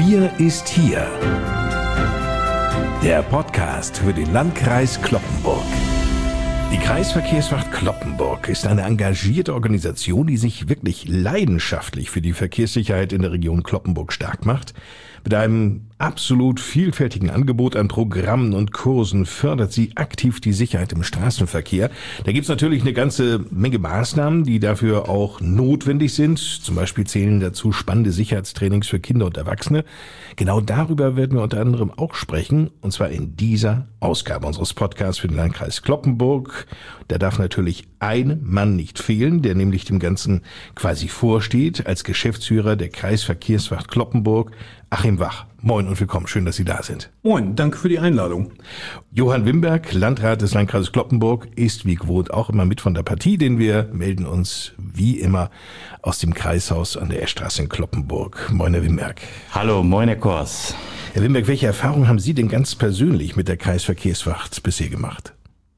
Wir ist hier. Der Podcast für den Landkreis Cloppenburg. Die Kreisverkehrswacht Cloppenburg ist eine engagierte Organisation, die sich wirklich leidenschaftlich für die Verkehrssicherheit in der Region Cloppenburg stark macht. Mit einem absolut vielfältigen Angebot an Programmen und Kursen fördert sie aktiv die Sicherheit im Straßenverkehr. Da gibt's natürlich eine ganze Menge Maßnahmen, die dafür auch notwendig sind. Zum Beispiel zählen dazu spannende Sicherheitstrainings für Kinder und Erwachsene. Genau darüber werden wir unter anderem auch sprechen, und zwar in dieser Ausgabe unseres Podcasts für den Landkreis Cloppenburg. Da darf natürlich ein Mann nicht fehlen, der nämlich dem Ganzen quasi vorsteht, als Geschäftsführer der Kreisverkehrswacht Cloppenburg, Achim Wach. Moin und willkommen, schön, dass Sie da sind. Moin, danke für die Einladung. Johann Wimberg, Landrat des Landkreises Cloppenburg, ist wie gewohnt auch immer mit von der Partie, denn wir melden uns wie immer aus dem Kreishaus an der Eschstraße in Cloppenburg. Moin, Herr Wimberg. Hallo, moin, Herr Kors. Herr Wimberg, welche Erfahrungen haben Sie denn ganz persönlich mit der Kreisverkehrswacht bisher gemacht?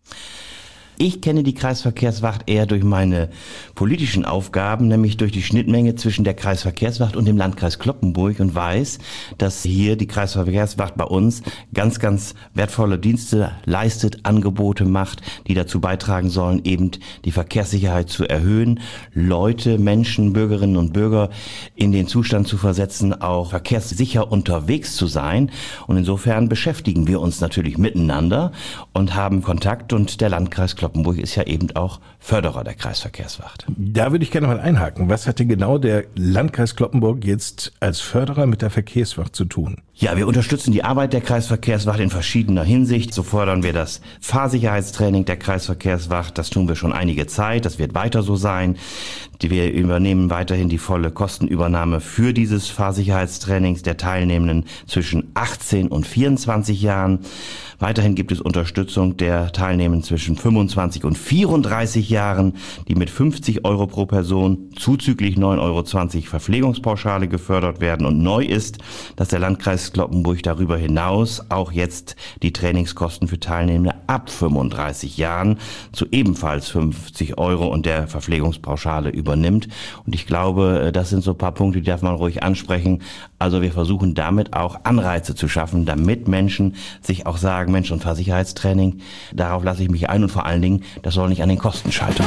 Ich kenne die Kreisverkehrswacht eher durch meine politischen Aufgaben, nämlich durch die Schnittmenge zwischen der Kreisverkehrswacht und dem Landkreis Cloppenburg, und weiß, dass hier die Kreisverkehrswacht bei uns ganz, ganz wertvolle Dienste leistet, Angebote macht, die dazu beitragen sollen, eben die Verkehrssicherheit zu erhöhen, Leute, Menschen, Bürgerinnen und Bürger in den Zustand zu versetzen, auch verkehrssicher unterwegs zu sein. Und insofern beschäftigen wir uns natürlich miteinander und haben Kontakt, und der Landkreis Cloppenburg ist ja eben auch Förderer der Kreisverkehrswacht. Da würde ich gerne mal einhaken. Was hat denn genau der Landkreis Cloppenburg jetzt als Förderer mit der Verkehrswacht zu tun? Ja, wir unterstützen die Arbeit der Kreisverkehrswacht in verschiedener Hinsicht. So fordern wir das Fahrsicherheitstraining der Kreisverkehrswacht. Das tun wir schon einige Zeit. Das wird weiter so sein. Wir übernehmen weiterhin die volle Kostenübernahme für dieses Fahrsicherheitstrainings der Teilnehmenden zwischen 18 und 24 Jahren. Weiterhin gibt es Unterstützung der Teilnehmenden zwischen 25 und 34 Jahren, die mit 50 Euro pro Person zuzüglich 9,20 Euro Verpflegungspauschale gefördert werden. Und neu ist, dass der Landkreis Cloppenburg darüber hinaus auch jetzt die Trainingskosten für Teilnehmende ab 35 Jahren zu ebenfalls 50 Euro und der Verpflegungspauschale übernimmt. Und ich glaube, das sind so ein paar Punkte, die darf man ruhig ansprechen. Also wir versuchen damit auch Anreize zu schaffen, damit Menschen sich auch sagen, Mensch, und Fahrsicherheitstraining, darauf lasse ich mich ein, und vor allen Dingen, das soll nicht an den Kosten scheitern.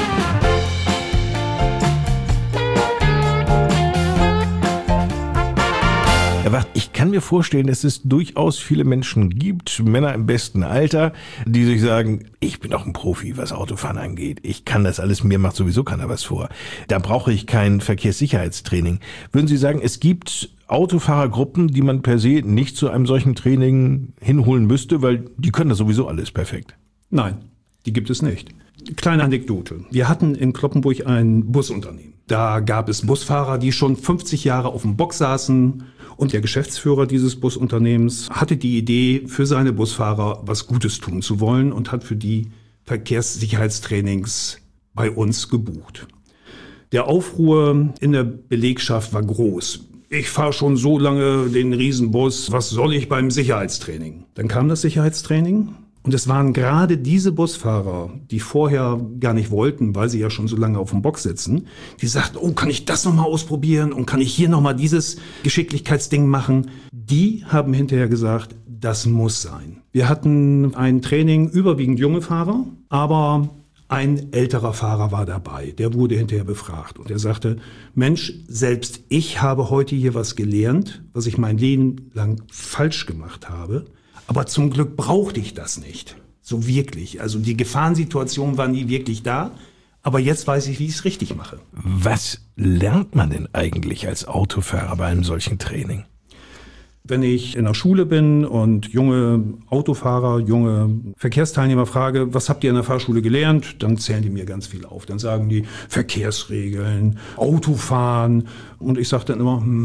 Herr Wacht, ich kann mir vorstellen, dass es durchaus viele Menschen gibt, Männer im besten Alter, die sich sagen, ich bin doch ein Profi, was Autofahren angeht. Ich kann das alles, mir macht sowieso keiner was vor. Da brauche ich kein Verkehrssicherheitstraining. Würden Sie sagen, es gibt Autofahrergruppen, die man per se nicht zu einem solchen Training hinholen müsste, weil die können das sowieso alles perfekt? Nein, die gibt es nicht. Kleine Anekdote. Wir hatten in Cloppenburg ein Busunternehmen. Da gab es Busfahrer, die schon 50 Jahre auf dem Bock saßen, und der Geschäftsführer dieses Busunternehmens hatte die Idee, für seine Busfahrer was Gutes tun zu wollen, und hat für die Verkehrssicherheitstrainings bei uns gebucht. Der Aufruhr in der Belegschaft war groß. Ich fahre schon so lange den Riesenbus, was soll ich beim Sicherheitstraining? Dann kam das Sicherheitstraining, und es waren gerade diese Busfahrer, die vorher gar nicht wollten, weil sie ja schon so lange auf dem Bock sitzen, die sagten, oh, kann ich das nochmal ausprobieren und kann ich hier nochmal dieses Geschicklichkeitsding machen? Die haben hinterher gesagt, das muss sein. Wir hatten ein Training, überwiegend junge Fahrer, aber ein älterer Fahrer war dabei, der wurde hinterher befragt, und er sagte, Mensch, selbst ich habe heute hier was gelernt, was ich mein Leben lang falsch gemacht habe, aber zum Glück brauchte ich das nicht, so wirklich. Also die Gefahrensituation war nie wirklich da, aber jetzt weiß ich, wie ich es richtig mache. Was lernt man denn eigentlich als Autofahrer bei einem solchen Training? Wenn ich in der Schule bin und junge Autofahrer, junge Verkehrsteilnehmer frage, was habt ihr in der Fahrschule gelernt? Dann zählen die mir ganz viel auf. Dann sagen die Verkehrsregeln, Autofahren. Und ich sage dann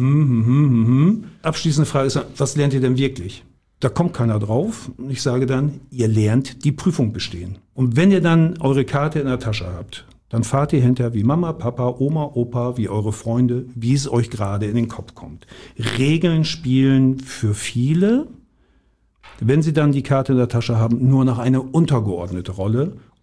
immer, Abschließende Frage ist, was lernt ihr denn wirklich? Da kommt keiner drauf. Und ich sage dann, ihr lernt die Prüfung bestehen. Und wenn ihr dann eure Karte in der Tasche habt, dann fahrt ihr hinterher wie Mama, Papa, Oma, Opa, wie eure Freunde, wie es euch gerade in den Kopf kommt. Regeln spielen für viele, wenn sie dann die Karte in der Tasche haben, nur noch eine untergeordnete Rolle.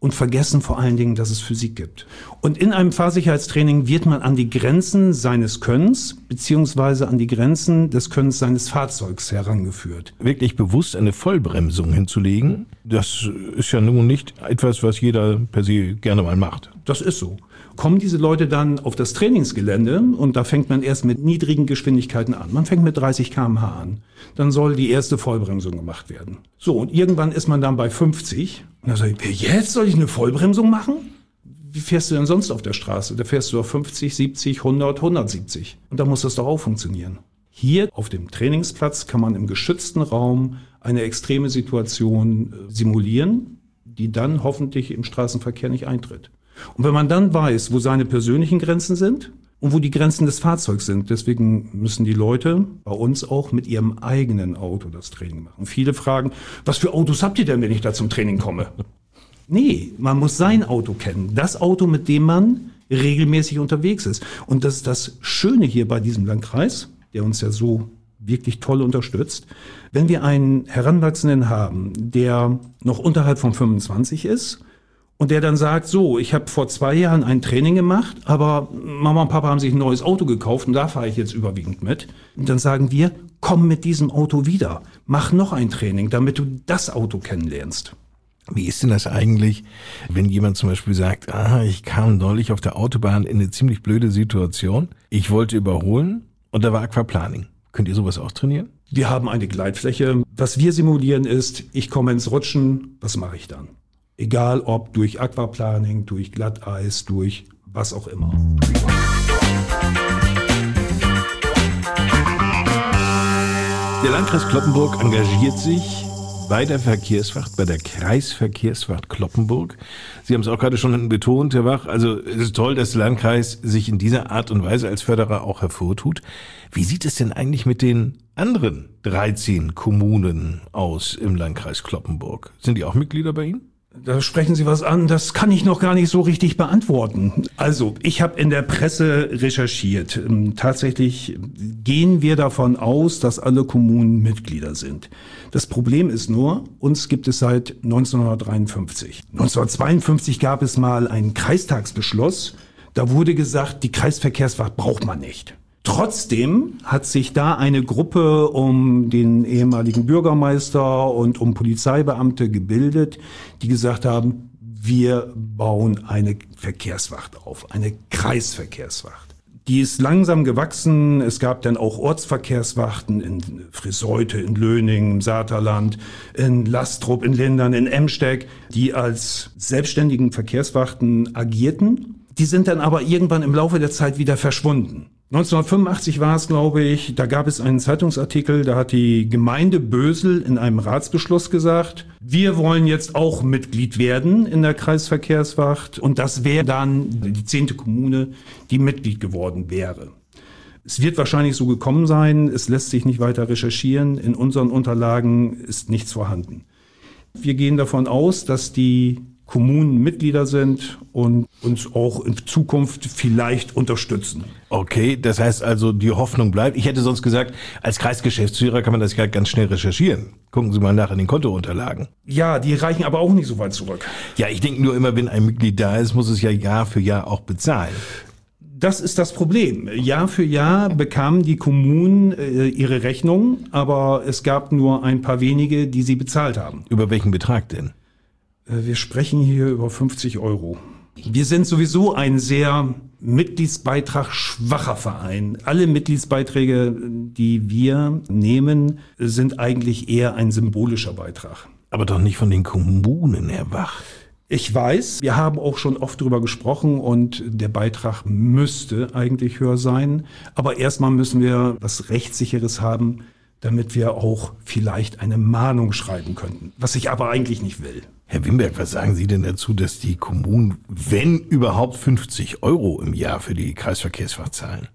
und vergessen vor allen Dingen, dass es Physik gibt. Und in einem Fahrsicherheitstraining wird man an die Grenzen seines Könnens beziehungsweise an die Grenzen des Könnens seines Fahrzeugs herangeführt. Wirklich bewusst eine Vollbremsung hinzulegen, das ist ja nun nicht etwas, was jeder per se gerne mal macht. Das ist so. Kommen diese Leute dann auf das Trainingsgelände und da fängt man erst mit niedrigen Geschwindigkeiten an. Man fängt mit 30 km/h an. Dann soll die erste Vollbremsung gemacht werden. So, und irgendwann ist man dann bei 50. Und dann sage ich, jetzt soll ich eine Vollbremsung machen? Wie fährst du denn sonst auf der Straße? Da fährst du auf 50, 70, 100, 170. Und da muss das doch auch funktionieren. Hier auf dem Trainingsplatz kann man im geschützten Raum eine extreme Situation simulieren, die dann hoffentlich im Straßenverkehr nicht eintritt. Und wenn man dann weiß, wo seine persönlichen Grenzen sind und wo die Grenzen des Fahrzeugs sind, deswegen müssen die Leute bei uns auch mit ihrem eigenen Auto das Training machen. Viele fragen, was für Autos habt ihr denn, wenn ich da zum Training komme? Nee, man muss sein Auto kennen. Das Auto, mit dem man regelmäßig unterwegs ist. Und das ist das Schöne hier bei diesem Landkreis, der uns ja so wirklich toll unterstützt. Wenn wir einen Heranwachsenden haben, der noch unterhalb von 25 ist, und der dann sagt, so, ich habe vor 2 Jahren ein Training gemacht, aber Mama und Papa haben sich ein neues Auto gekauft und da fahre ich jetzt überwiegend mit. Und dann sagen wir, komm mit diesem Auto wieder, mach noch ein Training, damit du das Auto kennenlernst. Wie ist denn das eigentlich, wenn jemand zum Beispiel sagt, ich kam neulich auf der Autobahn in eine ziemlich blöde Situation, ich wollte überholen und da war Aquaplaning. Könnt ihr sowas auch trainieren? Wir haben eine Gleitfläche. Was wir simulieren ist, ich komme ins Rutschen, was mache ich dann? Egal ob durch Aquaplaning, durch Glatteis, durch was auch immer. Der Landkreis Cloppenburg engagiert sich bei der Verkehrswacht, bei der Kreisverkehrswacht Cloppenburg. Sie haben es auch gerade schon betont, Herr Wach. Also es ist toll, dass der Landkreis sich in dieser Art und Weise als Förderer auch hervortut. Wie sieht es denn eigentlich mit den anderen 13 Kommunen aus im Landkreis Cloppenburg? Sind die auch Mitglieder bei Ihnen? Da sprechen Sie was an, das kann ich noch gar nicht so richtig beantworten. Also, ich habe in der Presse recherchiert. Tatsächlich gehen wir davon aus, dass alle Kommunen Mitglieder sind. Das Problem ist nur, uns gibt es seit 1953. 1952 gab es mal einen Kreistagsbeschluss. Da wurde gesagt, die Kreisverkehrswacht braucht man nicht. Trotzdem hat sich da eine Gruppe um den ehemaligen Bürgermeister und um Polizeibeamte gebildet, die gesagt haben, wir bauen eine Verkehrswacht auf, eine Kreisverkehrswacht. Die ist langsam gewachsen. Es gab dann auch Ortsverkehrswachten in Friseute, in Löning, im Saterland, in Lastrup, in Lindern, in Emsteg, die als selbstständigen Verkehrswachten agierten. Die sind dann aber irgendwann im Laufe der Zeit wieder verschwunden. 1985 war es, glaube ich, da gab es einen Zeitungsartikel, da hat die Gemeinde Bösel in einem Ratsbeschluss gesagt, wir wollen jetzt auch Mitglied werden in der Kreisverkehrswacht und das wäre dann die 10. Kommune, die Mitglied geworden wäre. Es wird wahrscheinlich so gekommen sein, es lässt sich nicht weiter recherchieren, in unseren Unterlagen ist nichts vorhanden. Wir gehen davon aus, dass die Kommunen Mitglieder sind und uns auch in Zukunft vielleicht unterstützen. Okay, das heißt also, die Hoffnung bleibt. Ich hätte sonst gesagt, als Kreisgeschäftsführer kann man das ja ganz schnell recherchieren. Gucken Sie mal nach in den Kontounterlagen. Ja, die reichen aber auch nicht so weit zurück. Ja, ich denke nur immer, wenn ein Mitglied da ist, muss es ja Jahr für Jahr auch bezahlen. Das ist das Problem. Jahr für Jahr bekamen die Kommunen ihre Rechnung, aber es gab nur ein paar wenige, die sie bezahlt haben. Über welchen Betrag denn? Wir sprechen hier über 50 €. Wir sind sowieso ein sehr mitgliedsbeitragsschwacher Verein. Alle Mitgliedsbeiträge, die wir nehmen, sind eigentlich eher ein symbolischer Beitrag. Aber doch nicht von den Kommunen, Herr Wach. Ich weiß, wir haben auch schon oft darüber gesprochen und der Beitrag müsste eigentlich höher sein. Aber erstmal müssen wir was Rechtssicheres haben, damit wir auch vielleicht eine Mahnung schreiben könnten, was ich aber eigentlich nicht will. Herr Wimberg, was sagen Sie denn dazu, dass die Kommunen, wenn überhaupt, 50 € im Jahr für die Kreisverkehrswacht zahlen?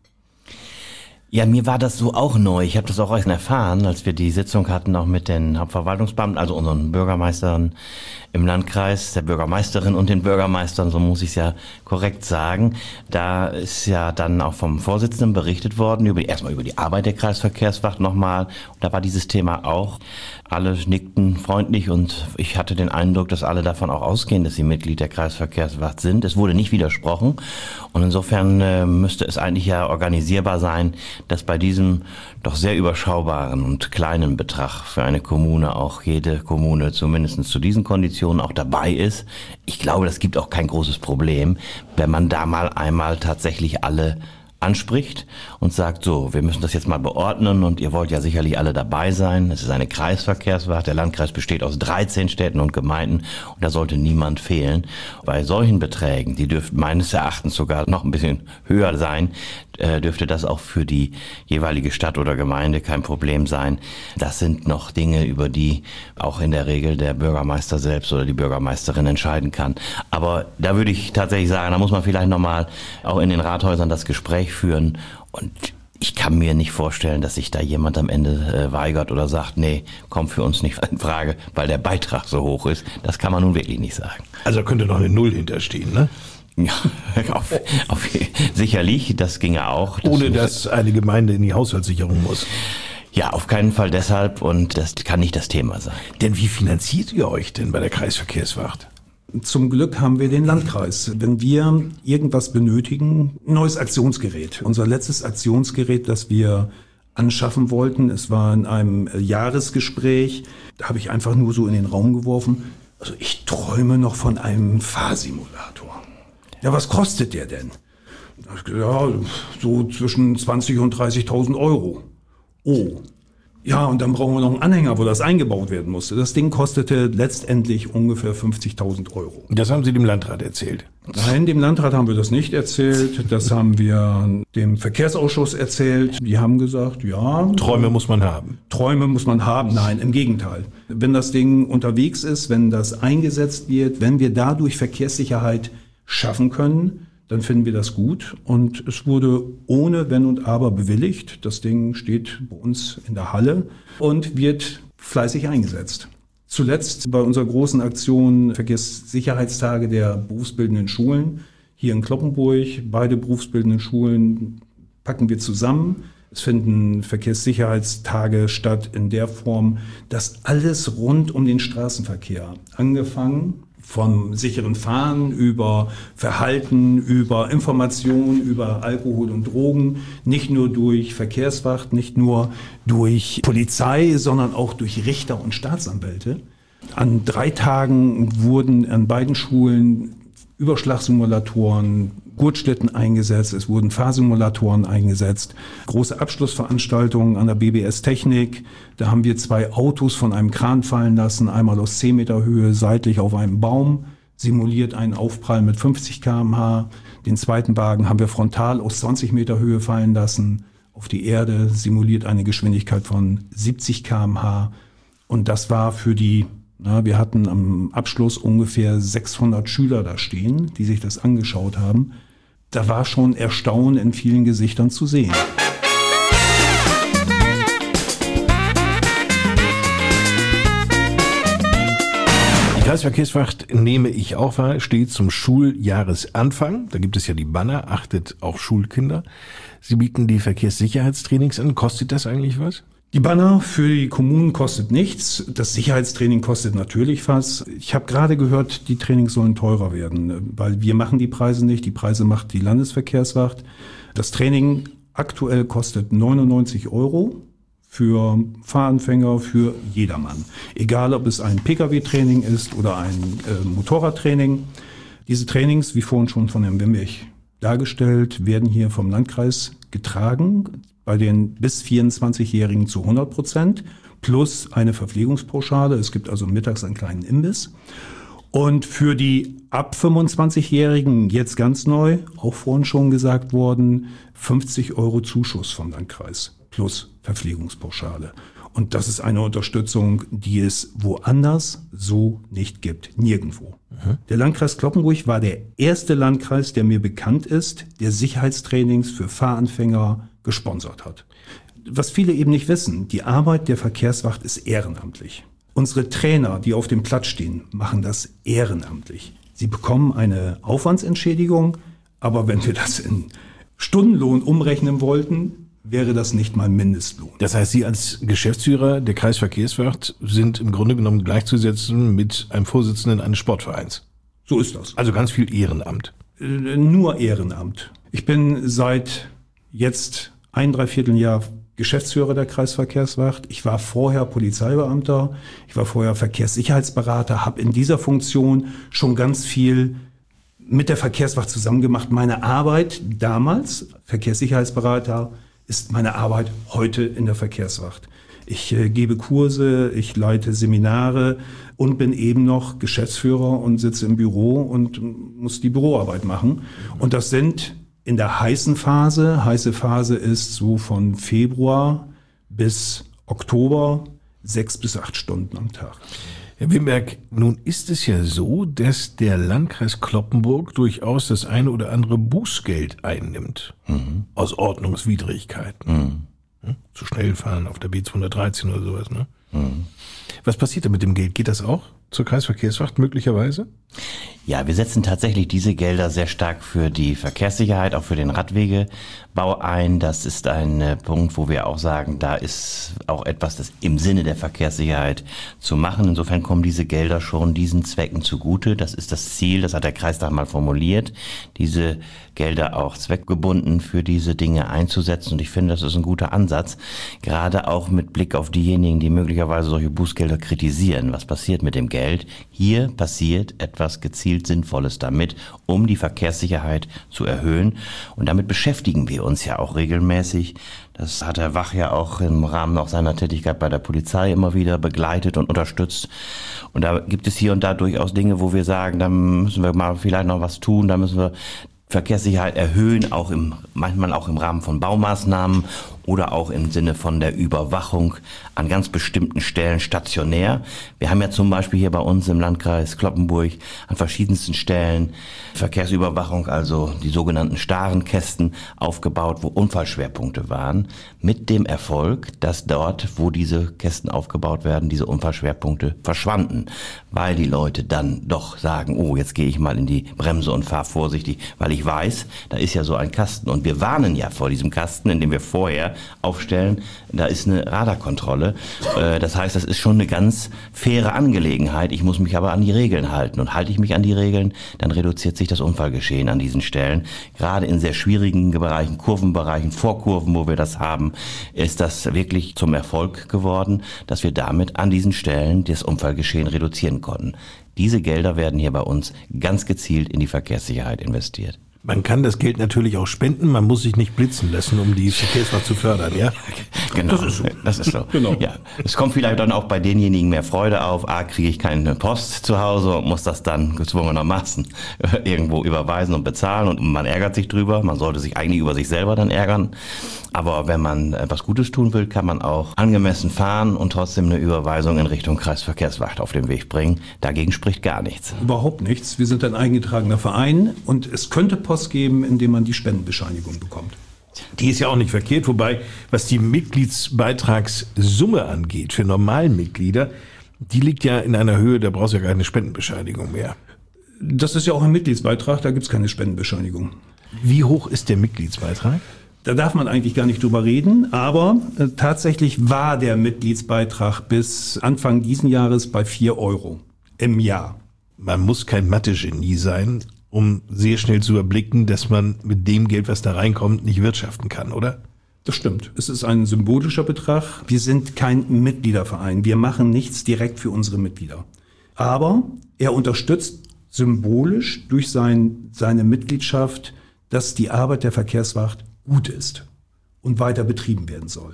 Ja, mir war das so auch neu. Ich habe das auch erst erfahren, als wir die Sitzung hatten, auch mit den Hauptverwaltungsbeamten, also unseren Bürgermeistern, im Landkreis, der Bürgermeisterin und den Bürgermeistern, so muss ich es ja korrekt sagen. Da ist ja dann auch vom Vorsitzenden berichtet worden, erstmal über die Arbeit der Kreisverkehrswacht nochmal. Und da war dieses Thema auch. Alle nickten freundlich und ich hatte den Eindruck, dass alle davon auch ausgehen, dass sie Mitglied der Kreisverkehrswacht sind. Es wurde nicht widersprochen und insofern müsste es eigentlich ja organisierbar sein, dass bei diesem doch sehr überschaubaren und kleinen Betrag für eine Kommune auch jede Kommune zumindest zu diesen Konditionen auch dabei ist. Ich glaube, das gibt auch kein großes Problem, wenn man da mal einmal tatsächlich alle anspricht und sagt, so, wir müssen das jetzt mal beordnen und ihr wollt ja sicherlich alle dabei sein. Es ist eine Kreisverkehrswacht. Der Landkreis besteht aus 13 Städten und Gemeinden und da sollte niemand fehlen. Bei solchen Beträgen, die dürften meines Erachtens sogar noch ein bisschen höher sein, dürfte das auch für die jeweilige Stadt oder Gemeinde kein Problem sein. Das sind noch Dinge, über die auch in der Regel der Bürgermeister selbst oder die Bürgermeisterin entscheiden kann. Aber da würde ich tatsächlich sagen, da muss man vielleicht nochmal auch in den Rathäusern das Gespräch führen und ich kann mir nicht vorstellen, dass sich da jemand am Ende weigert oder sagt, nee, kommt für uns nicht in Frage, weil der Beitrag so hoch ist. Das kann man nun wirklich nicht sagen. Also könnte noch eine Null hinterstehen, ne? Ja, sicherlich, das ginge auch. Ohne dass eine Gemeinde in die Haushaltssicherung muss. Ja, auf keinen Fall deshalb und das kann nicht das Thema sein. Denn wie finanziert ihr euch denn bei der Kreisverkehrswacht? Zum Glück haben wir den Landkreis. Wenn wir irgendwas benötigen, ein neues Aktionsgerät. Unser letztes Aktionsgerät, das wir anschaffen wollten, es war in einem Jahresgespräch, da habe ich einfach nur so in den Raum geworfen, also ich träume noch von einem Fahrsimulator. Ja, was kostet der denn? Ja, so zwischen 20.000 und 30.000 Euro. Oh. Ja, und dann brauchen wir noch einen Anhänger, wo das eingebaut werden musste. Das Ding kostete letztendlich ungefähr 50.000 Euro. Das haben Sie dem Landrat erzählt? Nein, dem Landrat haben wir das nicht erzählt. Das haben wir dem Verkehrsausschuss erzählt. Die haben gesagt, ja. Träume muss man haben. Träume muss man haben. Nein, im Gegenteil. Wenn das Ding unterwegs ist, wenn das eingesetzt wird, wenn wir dadurch Verkehrssicherheit schaffen können, dann finden wir das gut. Und es wurde ohne Wenn und Aber bewilligt. Das Ding steht bei uns in der Halle und wird fleißig eingesetzt. Zuletzt bei unserer großen Aktion Verkehrssicherheitstage der berufsbildenden Schulen hier in Cloppenburg. Beide berufsbildenden Schulen packen wir zusammen. Es finden Verkehrssicherheitstage statt in der Form, dass alles rund um den Straßenverkehr, angefangen vom sicheren Fahren über Verhalten, über Information, über Alkohol und Drogen, nicht nur durch Verkehrswacht, nicht nur durch Polizei, sondern auch durch Richter und Staatsanwälte. An 3 Tagen wurden an beiden Schulen Überschlagsimulatoren, Gurtschlitten eingesetzt, es wurden Fahrsimulatoren eingesetzt, große Abschlussveranstaltungen an der BBS Technik. Da haben wir 2 Autos von einem Kran fallen lassen, einmal aus 10 Meter Höhe seitlich auf einem Baum, simuliert einen Aufprall mit 50 km/h. Den zweiten Wagen haben wir frontal aus 20 Meter Höhe fallen lassen auf die Erde, simuliert eine Geschwindigkeit von 70 km/h. Und das war für die wir hatten am Abschluss ungefähr 600 Schüler da stehen, die sich das angeschaut haben. Da war schon Erstaunen in vielen Gesichtern zu sehen. Die Kreisverkehrswacht, nehme ich auch wahr, steht zum Schuljahresanfang. Da gibt es ja die Banner, achtet auf Schulkinder. Sie bieten die Verkehrssicherheitstrainings an. Kostet das eigentlich was? Die Banner für die Kommunen kostet nichts. Das Sicherheitstraining kostet natürlich was. Ich habe gerade gehört, die Trainings sollen teurer werden, weil wir machen die Preise nicht. Die Preise macht die Landesverkehrswacht. Das Training aktuell kostet 99 € für Fahranfänger, für jedermann. Egal, ob es ein Pkw-Training ist oder ein Motorradtraining. Diese Trainings, wie vorhin schon von Herrn Wimwig dargestellt, werden hier vom Landkreis getragen. Bei den bis 24-Jährigen zu 100% plus eine Verpflegungspauschale. Es gibt also mittags einen kleinen Imbiss. Und für die ab 25-Jährigen, jetzt ganz neu, auch vorhin schon gesagt worden, 50 € Zuschuss vom Landkreis plus Verpflegungspauschale. Und das ist eine Unterstützung, die es woanders so nicht gibt. Nirgendwo. Der Landkreis Cloppenburg war der erste Landkreis, der mir bekannt ist, der Sicherheitstrainings für Fahranfänger gesponsert hat. Was viele eben nicht wissen, die Arbeit der Verkehrswacht ist ehrenamtlich. Unsere Trainer, die auf dem Platz stehen, machen das ehrenamtlich. Sie bekommen eine Aufwandsentschädigung, aber wenn wir das in Stundenlohn umrechnen wollten, wäre das nicht mal Mindestlohn. Das heißt, Sie als Geschäftsführer der Kreisverkehrswacht sind im Grunde genommen gleichzusetzen mit einem Vorsitzenden eines Sportvereins. So ist das. Also ganz viel Ehrenamt. Nur Ehrenamt. Ich bin seit jetzt 1,75 Jahr Geschäftsführer der Kreisverkehrswacht. Ich war vorher Polizeibeamter, ich war vorher Verkehrssicherheitsberater, habe in dieser Funktion schon ganz viel mit der Verkehrswacht zusammen gemacht. Meine Arbeit damals, Verkehrssicherheitsberater, ist meine Arbeit heute in der Verkehrswacht. Ich gebe Kurse, ich leite Seminare und bin eben noch Geschäftsführer und sitze im Büro und muss die Büroarbeit machen. Und das sind in der heiße Phase ist so von Februar bis Oktober 6 bis 8 Stunden am Tag. Herr Wimberg, nun ist es ja so, dass der Landkreis Cloppenburg durchaus das eine oder andere Bußgeld einnimmt. Aus Ordnungswidrigkeiten. Zu schnell fahren auf der B213 oder sowas, ne? Was passiert da mit dem Geld? Geht das auch zur Kreisverkehrswacht möglicherweise? Ja, wir setzen tatsächlich diese Gelder sehr stark für die Verkehrssicherheit, auch für den Radwegebau ein. Das ist ein Punkt, wo wir auch sagen, da ist auch etwas, das im Sinne der Verkehrssicherheit zu machen. Insofern kommen diese Gelder schon diesen Zwecken zugute. Das ist das Ziel, das hat der Kreistag mal formuliert, diese Gelder auch zweckgebunden für diese Dinge einzusetzen. Und ich finde, das ist ein guter Ansatz, gerade auch mit Blick auf diejenigen, die möglicherweise solche Bußgelder kritisieren. Was passiert mit dem Geld? Hier passiert etwas gezielt Sinnvolles damit, um die Verkehrssicherheit zu erhöhen. Und damit beschäftigen wir uns ja auch regelmäßig. Das hat Herr Wach ja auch im Rahmen auch seiner Tätigkeit bei der Polizei immer wieder begleitet und unterstützt. Und da gibt es hier und da durchaus Dinge, wo wir sagen, da müssen wir mal vielleicht noch was tun, da müssen wir Verkehrssicherheit erhöhen, auch manchmal auch im Rahmen von Baumaßnahmen oder auch im Sinne von der Überwachung an ganz bestimmten Stellen stationär. Wir haben ja zum Beispiel hier bei uns im Landkreis Cloppenburg an verschiedensten Stellen Verkehrsüberwachung, also die sogenannten starren Kästen, aufgebaut, wo Unfallschwerpunkte waren, mit dem Erfolg, dass dort, wo diese Kästen aufgebaut werden, diese Unfallschwerpunkte verschwanden, weil die Leute dann doch sagen, oh, jetzt gehe ich mal in die Bremse und fahre vorsichtig, weil ich weiß, da ist ja so ein Kasten. Und wir warnen ja vor diesem Kasten, indem wir vorher aufstellen, da ist eine Radarkontrolle. Das heißt, das ist schon eine ganz faire Angelegenheit. Ich muss mich aber an die Regeln halten. Und halte ich mich an die Regeln, dann reduziert sich das Unfallgeschehen an diesen Stellen. Gerade in sehr schwierigen Bereichen, Kurvenbereichen, Vorkurven, wo wir das haben, ist das wirklich zum Erfolg geworden, dass wir damit an diesen Stellen das Unfallgeschehen reduzieren konnten. Diese Gelder werden hier bei uns ganz gezielt in die Verkehrssicherheit investiert. Man kann das Geld natürlich auch spenden, man muss sich nicht blitzen lassen, um die Verkehrswacht zu fördern, ja? Genau, das ist so. Genau. Ja. Es kommt vielleicht dann auch bei denjenigen mehr Freude auf. Kriege ich keine Post zu Hause und muss das dann gezwungenermaßen irgendwo überweisen und bezahlen und man ärgert sich drüber. Man sollte sich eigentlich über sich selber dann ärgern. Aber wenn man etwas Gutes tun will, kann man auch angemessen fahren und trotzdem eine Überweisung in Richtung Kreisverkehrswacht auf den Weg bringen. Dagegen spricht gar nichts. Überhaupt nichts. Wir sind ein eingetragener Verein und es könnte Post geben, indem man die Spendenbescheinigung bekommt. Die ist ja auch nicht verkehrt, wobei, was die Mitgliedsbeitragssumme angeht für Normalmitglieder, die liegt ja in einer Höhe, da brauchst du ja keine Spendenbescheinigung mehr. Das ist ja auch ein Mitgliedsbeitrag, da gibt es keine Spendenbescheinigung. Wie hoch ist der Mitgliedsbeitrag? Da darf man eigentlich gar nicht drüber reden, aber tatsächlich war der Mitgliedsbeitrag bis Anfang diesen Jahres bei 4 € im Jahr. Man muss kein Mathe-Genie sein, um sehr schnell zu überblicken, dass man mit dem Geld, was da reinkommt, nicht wirtschaften kann, oder? Das stimmt. Es ist ein symbolischer Betrag. Wir sind kein Mitgliederverein. Wir machen nichts direkt für unsere Mitglieder. Aber er unterstützt symbolisch durch seine Mitgliedschaft, dass die Arbeit der Verkehrswacht gut ist und weiter betrieben werden soll.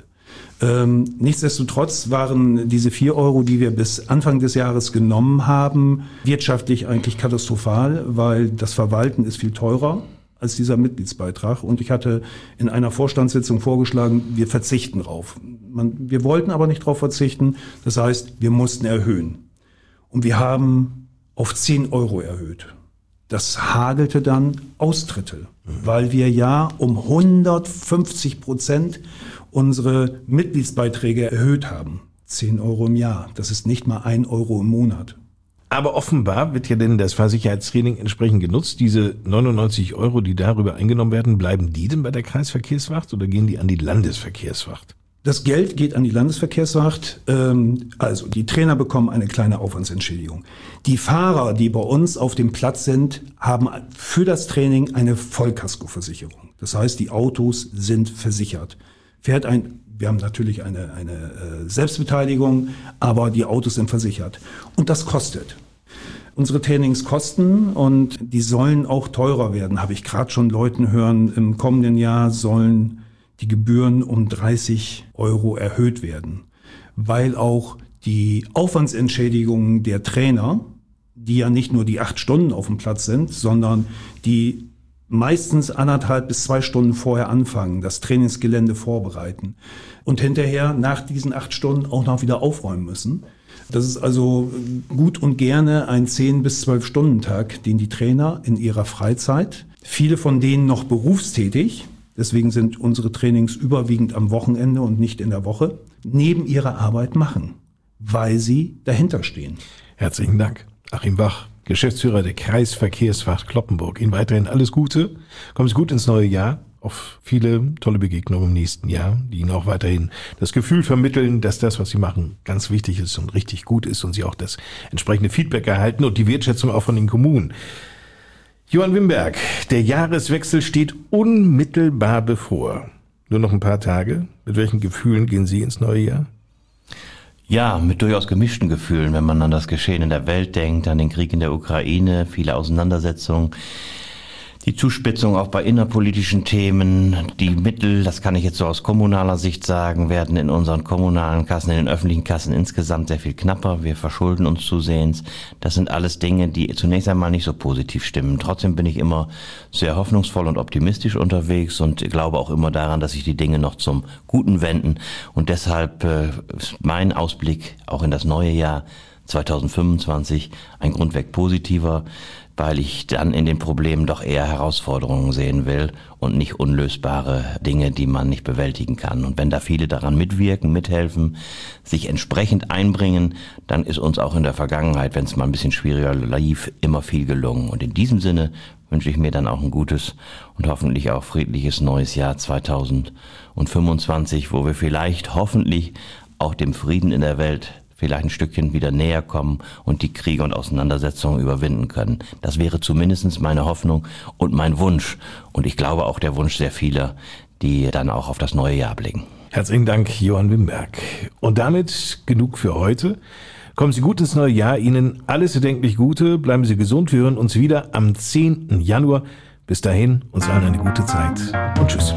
Nichtsdestotrotz waren diese 4 €, die wir bis Anfang des Jahres genommen haben, wirtschaftlich eigentlich katastrophal, weil das Verwalten ist viel teurer als dieser Mitgliedsbeitrag. Und ich hatte in einer Vorstandssitzung vorgeschlagen, wir verzichten drauf. Wir wollten aber nicht drauf verzichten. Das heißt, wir mussten erhöhen. Und wir haben auf 10 € erhöht. Das hagelte dann Austritte, weil wir ja um 150% unsere Mitgliedsbeiträge erhöht haben. 10 Euro im Jahr. Das ist nicht mal 1 Euro im Monat. Aber offenbar wird ja denn das Fahrsicherheitstraining entsprechend genutzt. Diese 99 Euro, die darüber eingenommen werden, bleiben die denn bei der Kreisverkehrswacht oder gehen die an die Landesverkehrswacht? Das Geld geht an die Landesverkehrswacht. Also die Trainer bekommen eine kleine Aufwandsentschädigung. Die Fahrer, die bei uns auf dem Platz sind, haben für das Training eine Vollkaskoversicherung. Das heißt, die Autos sind versichert. Wir haben natürlich eine Selbstbeteiligung, aber die Autos sind versichert. Und das kostet. Unsere Trainings kosten und die sollen auch teurer werden. Habe ich gerade schon Leuten hören, im kommenden Jahr sollen die Gebühren um 30 Euro erhöht werden, weil auch die Aufwandsentschädigungen der Trainer, die ja nicht nur die 8 Stunden auf dem Platz sind, sondern die meistens 1,5 bis 2 Stunden vorher anfangen, das Trainingsgelände vorbereiten und hinterher nach diesen 8 Stunden auch noch wieder aufräumen müssen. Das ist also gut und gerne ein 10 bis 12 Stunden Tag, den die Trainer in ihrer Freizeit, viele von denen noch berufstätig, deswegen sind unsere Trainings überwiegend am Wochenende und nicht in der Woche, neben ihrer Arbeit machen, weil sie dahinter stehen. Herzlichen Dank, Achim Wach, Geschäftsführer der Kreisverkehrswacht Cloppenburg. Ihnen weiterhin alles Gute. Kommen Sie gut ins neue Jahr. Auf viele tolle Begegnungen im nächsten Jahr, die Ihnen auch weiterhin das Gefühl vermitteln, dass das, was Sie machen, ganz wichtig ist und richtig gut ist und Sie auch das entsprechende Feedback erhalten und die Wertschätzung auch von den Kommunen. Johann Wimberg, der Jahreswechsel steht unmittelbar bevor. Nur noch ein paar Tage. Mit welchen Gefühlen gehen Sie ins neue Jahr? Ja, mit durchaus gemischten Gefühlen, wenn man an das Geschehen in der Welt denkt, an den Krieg in der Ukraine, viele Auseinandersetzungen, die Zuspitzung auch bei innerpolitischen Themen, die Mittel, das kann ich jetzt so aus kommunaler Sicht sagen, werden in unseren kommunalen Kassen, in den öffentlichen Kassen insgesamt sehr viel knapper. Wir verschulden uns zusehends. Das sind alles Dinge, die zunächst einmal nicht so positiv stimmen. Trotzdem bin ich immer sehr hoffnungsvoll und optimistisch unterwegs und glaube auch immer daran, dass sich die Dinge noch zum Guten wenden. Und deshalb ist mein Ausblick auch in das neue Jahr 2025 ein grundweg positiver, weil ich dann in den Problemen doch eher Herausforderungen sehen will und nicht unlösbare Dinge, die man nicht bewältigen kann. Und wenn da viele daran mitwirken, mithelfen, sich entsprechend einbringen, dann ist uns auch in der Vergangenheit, wenn es mal ein bisschen schwieriger lief, immer viel gelungen. Und in diesem Sinne wünsche ich mir dann auch ein gutes und hoffentlich auch friedliches neues Jahr 2025, wo wir vielleicht hoffentlich auch dem Frieden in der Welt vielleicht ein Stückchen wieder näher kommen und die Kriege und Auseinandersetzungen überwinden können. Das wäre zumindest meine Hoffnung und mein Wunsch. Und ich glaube auch der Wunsch sehr vieler, die dann auch auf das neue Jahr blicken. Herzlichen Dank, Johann Wimberg. Und damit genug für heute. Kommen Sie gut ins neue Jahr. Ihnen alles erdenklich Gute. Bleiben Sie gesund. Wir hören uns wieder am 10. Januar. Bis dahin, uns allen eine gute Zeit und tschüss.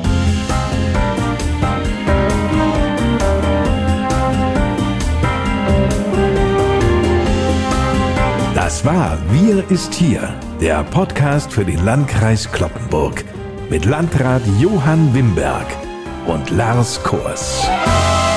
Das war Wir ist hier, der Podcast für den Landkreis Cloppenburg mit Landrat Johann Wimberg und Lars Kors.